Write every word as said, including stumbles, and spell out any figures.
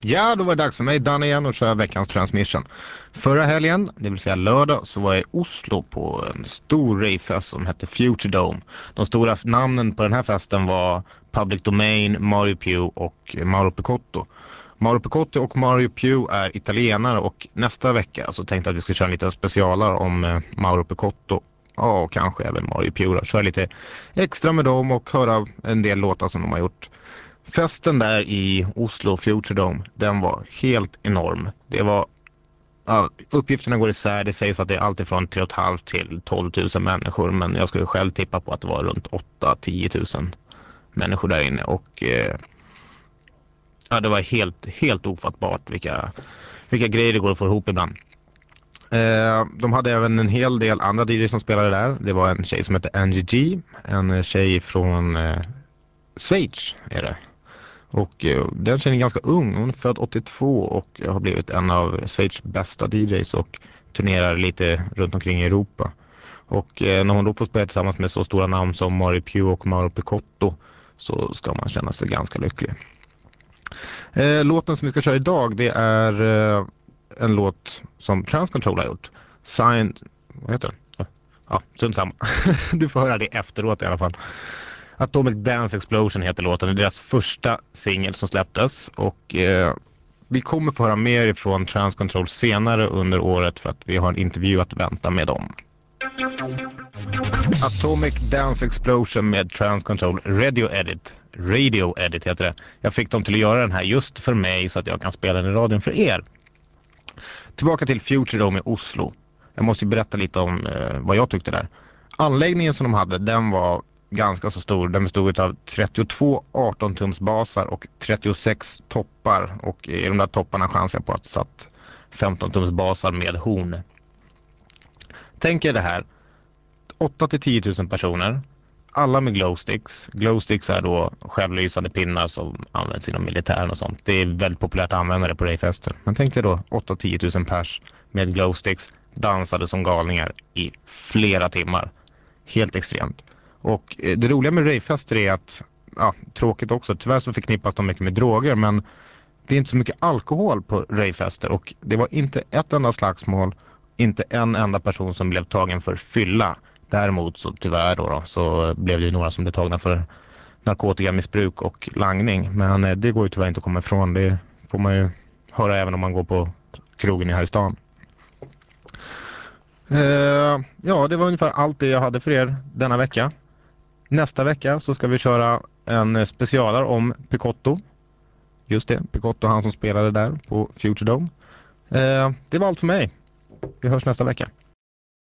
Ja, då var det dags för mig, Dan igen, och köra veckans transmission. Förra helgen, det vill säga lördag, så var jag i Oslo på en stor ravefest som hette Future Dome. De stora namnen på den här festen var Public Domain, Mario Pew och Mauro Picotto. Mauro Picotto och Mario Pew är italienare, och nästa vecka så tänkte jag att vi ska köra en liten specialare om eh, Mauro Picotto. Ja, och kanske även Mario Pew då. Köra lite extra med dem och höra en del låtar som de har gjort. Festen där i Oslo Future Dome, den var helt enorm. Det var, ja, uppgifterna går isär. Det sägs att det är allt ifrån tre och ett halvt till tolv tusen människor, men jag skulle själv tippa på att det var runt åtta till tio tusen människor där inne. Och eh, ja, det var helt, helt ofattbart vilka, vilka grejer det går att få ihop ibland. Eh, de hade även en hel del andra D Js som spelade där. Det var en tjej som hette Angie G, en tjej från eh, Schweiz är det. Och eh, den tjejen är ganska ung. Hon är född åttiotvå och har blivit en av Schweiz bästa D Js och turnerar lite runt omkring i Europa. Och eh, när hon då får spela tillsammans med så stora namn som Mario Pew och Mauro Picotto, så ska man känna sig ganska lycklig. Eh, låten som vi ska köra idag, det är eh, en låt som Transcontrol har gjort. Signed, vad heter den? Ja, sunt samma. Du får höra det efteråt i alla fall. Atomic Dance Explosion heter låten. Det är deras första singel som släpptes. Och eh, vi kommer få höra mer ifrån Transcontrol senare under året, för att vi har en intervju att vänta med dem. Atomic Dance Explosion med Transcontrol Radio Edit. Radio Edit heter det. Jag fick dem till att göra den här just för mig så att jag kan spela den i radion för er. Tillbaka till Future Dome i Oslo. Jag måste ju berätta lite om eh, vad jag tyckte där. Anläggningen som de hade, den var ganska så stor. Den bestod av trettiotvå arton-tums basar och trettiosex toppar. Och i de där topparna chansar jag på att det satt femton-tums basar med horn. Tänk er det här. åtta till tio tusen personer. Alla med glowsticks. Glowsticks är då självlysande pinnar som används inom militären och sånt. Det är väldigt populärt att använda det på ravefester. Men tänk dig då åtta till tio tusen pers med glowsticks dansade som galningar i flera timmar. Helt extremt. Och det roliga med ravefester är att, ja, tråkigt också, tyvärr så förknippas de mycket med droger, men det är inte så mycket alkohol på ravefester, och det var inte ett enda slagsmål, inte en enda person som blev tagen för fylla. Däremot så tyvärr då, då så blev det ju några som blev tagna för narkotikamissbruk och langning, men det går ju tyvärr inte att komma ifrån. Det får man ju höra även om man går på krogen här i stan. Uh, ja, det var ungefär allt det jag hade för er denna vecka. Nästa vecka så ska vi köra en specialare om Picotto. Just det, Picotto, han som spelade där på Future Dome. Uh, det var allt för mig. Vi hörs nästa vecka.